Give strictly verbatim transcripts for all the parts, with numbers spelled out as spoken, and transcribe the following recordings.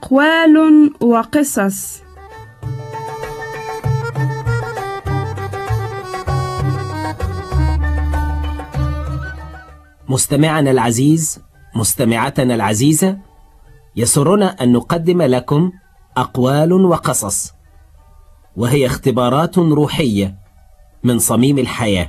أقوال وقصص. مستمعنا العزيز، مستمعتنا العزيزة، يسرنا أن نقدم لكم أقوال وقصص، وهي اختبارات روحية من صميم الحياة.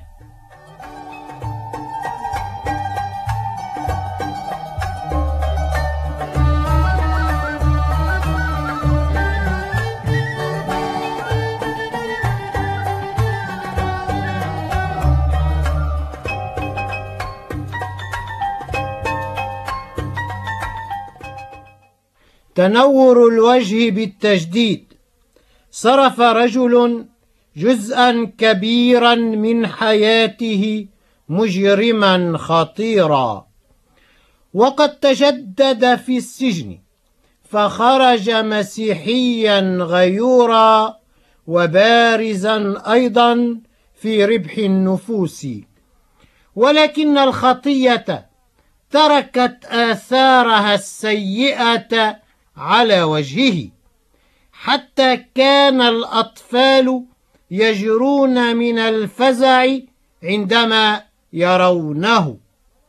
تنور الوجه بالتجديد. صرف رجل جزءا كبيرا من حياته مجرما خطيرا، وقد تجدد في السجن، فخرج مسيحيا غيورا وبارزا أيضا في ربح النفوس. ولكن الخطية تركت آثارها السيئة على وجهه، حتى كان الأطفال يجرون من الفزع عندما يرونه.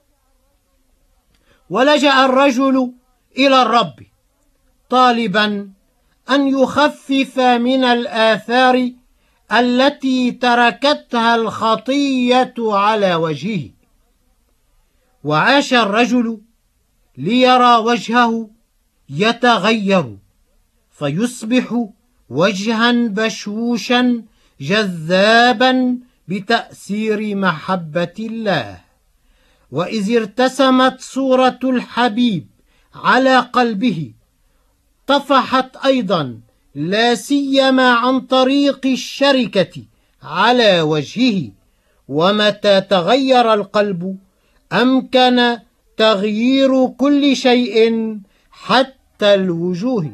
ولجأ الرجل إلى الرب طالبا أن يخفف من الآثار التي تركتها الخطية على وجهه. وعاش الرجل ليرى وجهه يتغير، فيصبح وجها بشوشا جذابا بتأثير محبة الله. وإذ ارتسمت صورة الحبيب على قلبه، طفحت أيضا لا سيما عن طريق الشركة على وجهه. ومتى تغير القلب أمكن تغيير كل شيء حتى الوجوه.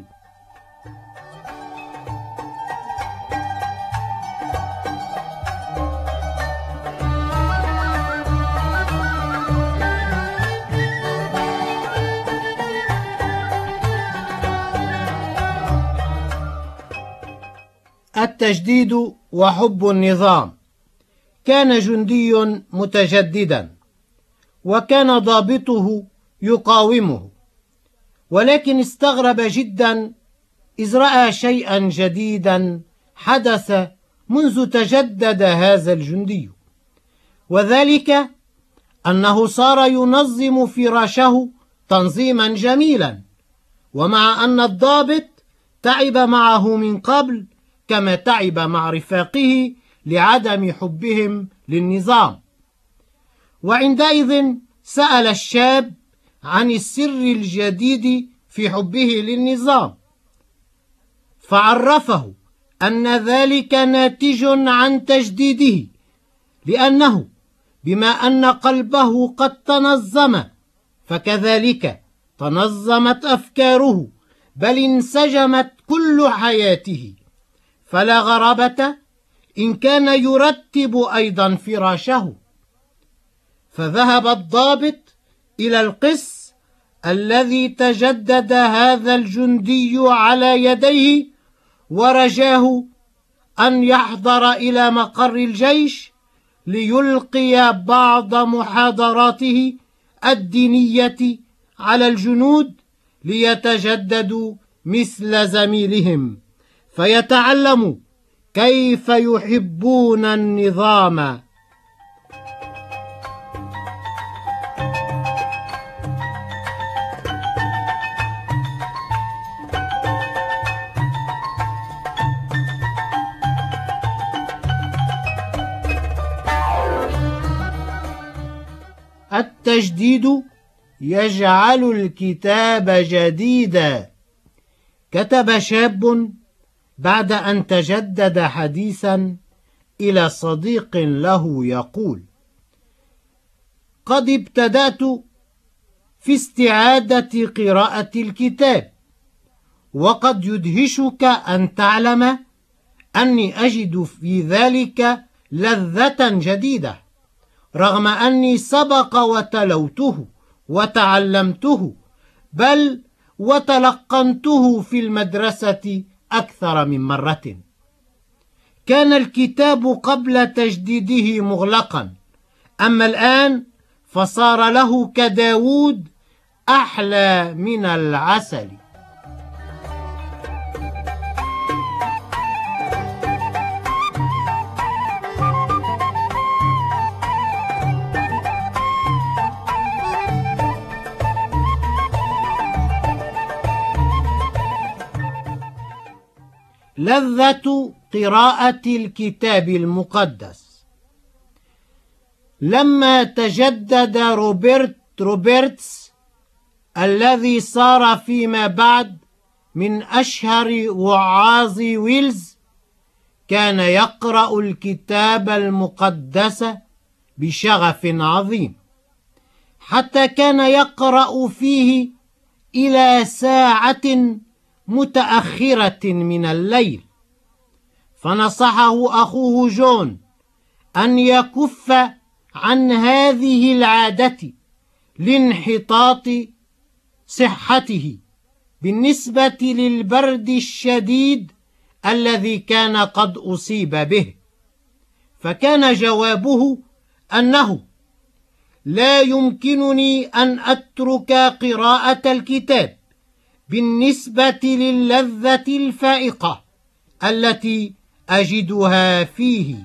التجديد وحب النظام. كان جندي متجددا، وكان ضابطه يقاومه، ولكن استغرب جدا إذ رأى شيئا جديدا حدث منذ تجدد هذا الجندي، وذلك أنه صار ينظم فراشه تنظيما جميلا، ومع أن الضابط تعب معه من قبل كما تعب مع رفاقه لعدم حبهم للنظام. وعندئذ سأل الشاب عن السر الجديد في حبه للنظام، فعرفه أن ذلك ناتج عن تجديده، لأنه بما أن قلبه قد تنظم، فكذلك تنظمت أفكاره، بل انسجمت كل حياته، فلا غرابة إن كان يرتب أيضا فراشه. فذهب الضابط إلى القس الذي تجدد هذا الجندي على يديه، ورجاه أن يحضر إلى مقر الجيش ليلقي بعض محاضراته الدينية على الجنود ليتجددوا مثل زميلهم، فيتعلموا كيف يحبون النظام. التجديد يجعل الكتاب جديدا. كتب شاب بعد أن تجدد حديثا إلى صديق له يقول: قد ابتدأت في استعادة قراءة الكتاب، وقد يدهشك أن تعلم أني أجد في ذلك لذة جديدة، رغم أني سبق وتلوته وتعلمته، بل وتلقنته في المدرسة أكثر من مرة. كان الكتاب قبل تجديده مغلقا، أما الآن فصار له كداود أحلى من العسل. لذة قراءة الكتاب المقدس. لما تجدد روبرت روبرتس الذي صار فيما بعد من أشهر وعاظ ويلز، كان يقرأ الكتاب المقدس بشغف عظيم، حتى كان يقرأ فيه إلى ساعة متأخرة من الليل. فنصحه أخوه جون أن يكف عن هذه العادة لانحطاط صحته بالنسبة للبرد الشديد الذي كان قد أصيب به. فكان جوابه أنه لا يمكنني أن أترك قراءة الكتاب بالنسبة للذة الفائقة التي أجدها فيه.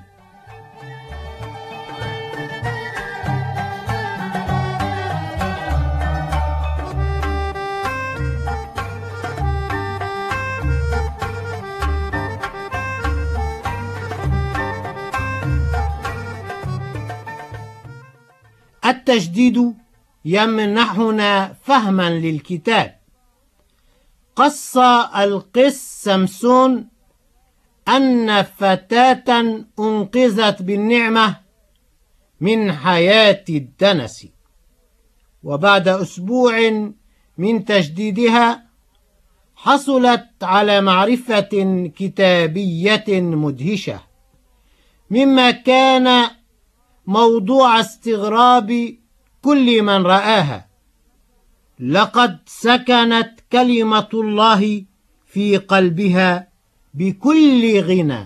التجديد يمنحنا فهما للكتاب. قص القس سمسون أن فتاة أنقذت بالنعمة من حياة الدنس، وبعد أسبوع من تجديدها حصلت على معرفة كتابية مدهشة، مما كان موضوع استغراب كل من رآها. لقد سكنت كلمة الله في قلبها بكل غنى.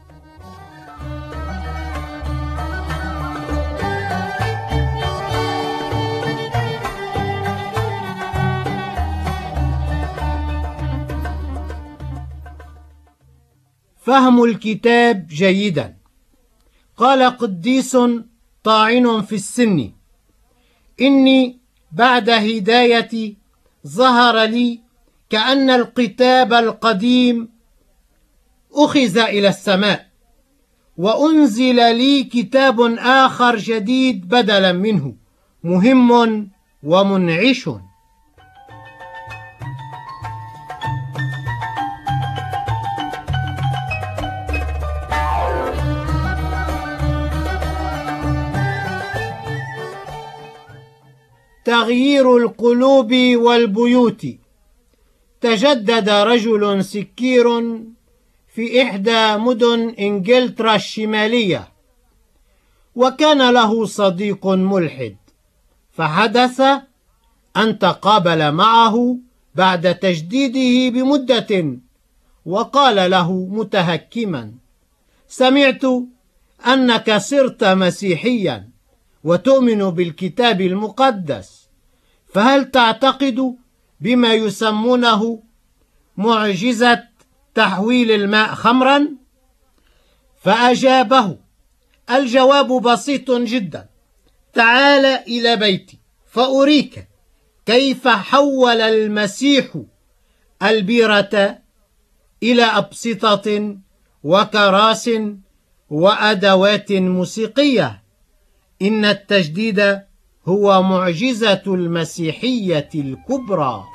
فهم الكتاب جيدا. قال قديس طاعن في السن: إني بعد هدايتي ظهر لي كأن الكتاب القديم أخذ إلى السماء، وأنزل لي كتاب آخر جديد بدلا منه، مهم ومنعش. تغيير القلوب والبيوت. تجدد رجل سكير في إحدى مدن إنجلترا الشمالية، وكان له صديق ملحد، فحدث أن تقابل معه بعد تجديده بمدة، وقال له متهكما: سمعت أنك صرت مسيحيا وتؤمن بالكتاب المقدس، فهل تعتقد بما يسمونه معجزة تحويل الماء خمرا؟ فأجابه: الجواب بسيط جدا، تعال إلى بيتي فأريك كيف حول المسيح البيرة إلى أبسطة وكراس وأدوات موسيقية. إن التجديد هو معجزة المسيحية الكبرى.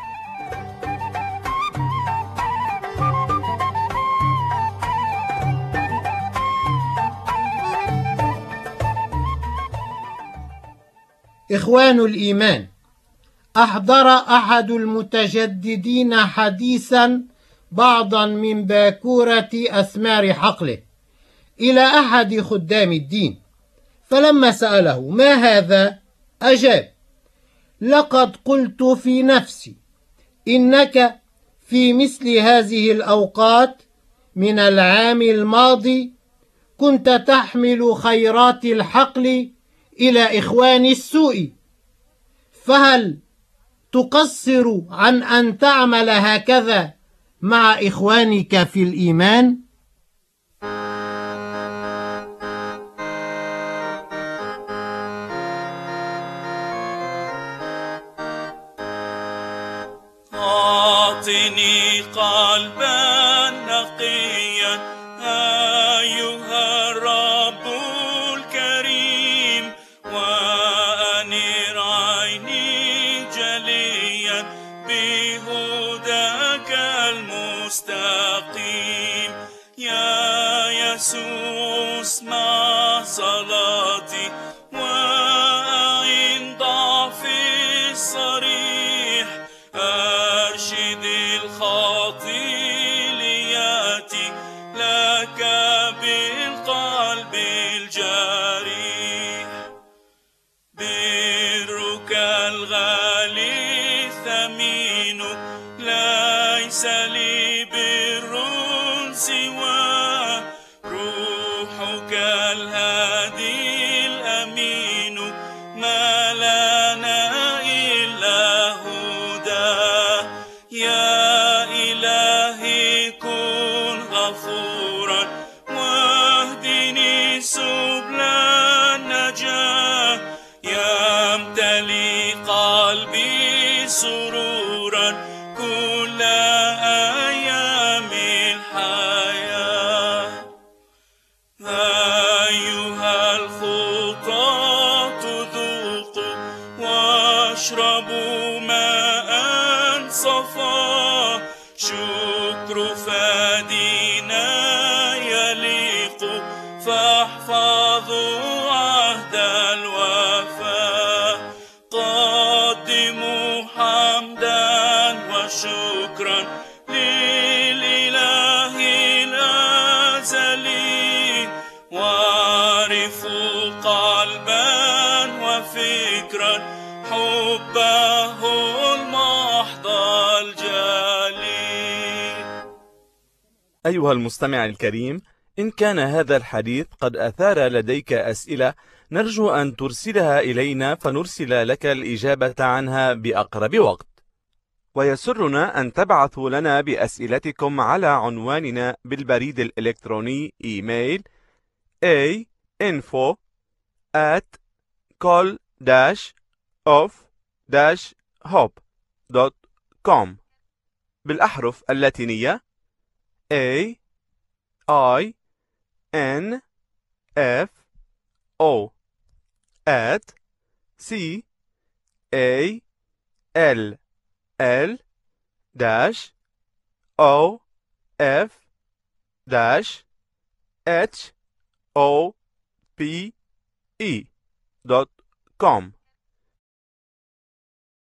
إخوان الإيمان، أحضر أحد المتجددين حديثا بعضا من باكورة أثمار حقله إلى أحد خدام الدين، فلما سأله: ما هذا؟ أجاب: لقد قلت في نفسي إنك في مثل هذه الأوقات من العام الماضي كنت تحمل خيرات الحقل إلى إخوان السوء، فهل تقصر عن أن تعمل هكذا مع إخوانك في الإيمان؟ أعطني قلبا نقيا أيها الرب الكريم، وأنر عيني جليا بهداك المستقيم. يا يسوع اسمع صلاتي وأعن ضعفي الصريح، أرشد الخاطي ليأتي لك بالقلب الجريح. برك الغالي ثمين، ليس لي بر سواه، روحك الهادي الأمين ما لنا إلا هداه. يا إلهي كن غفورا واهدني سبل النجاة، يمتلي قلبي سرورا كل أيام الحياة. أيها الخطاة ذوقوا واشربوا ماء صفا، شكر فادينا يليق، فاحفظوا عهد الوفاء. قدموا حمدا وشكرا للإله الأزلي، وعرفوا قلبا وفكرا حبه المحض الجلي. أيها المستمع الكريم، إن كان هذا الحديث قد أثار لديك أسئلة، نرجو أن ترسلها إلينا فنرسل لك الإجابة عنها بأقرب وقت. ويسرنا أن تبعثوا لنا بأسئلتكم على عنواننا بالبريد الإلكتروني إيميل a info at col dash of dash hope dot com بالأحرف اللاتينية A I N F O at C A L L dash O F dash H O P E dot com.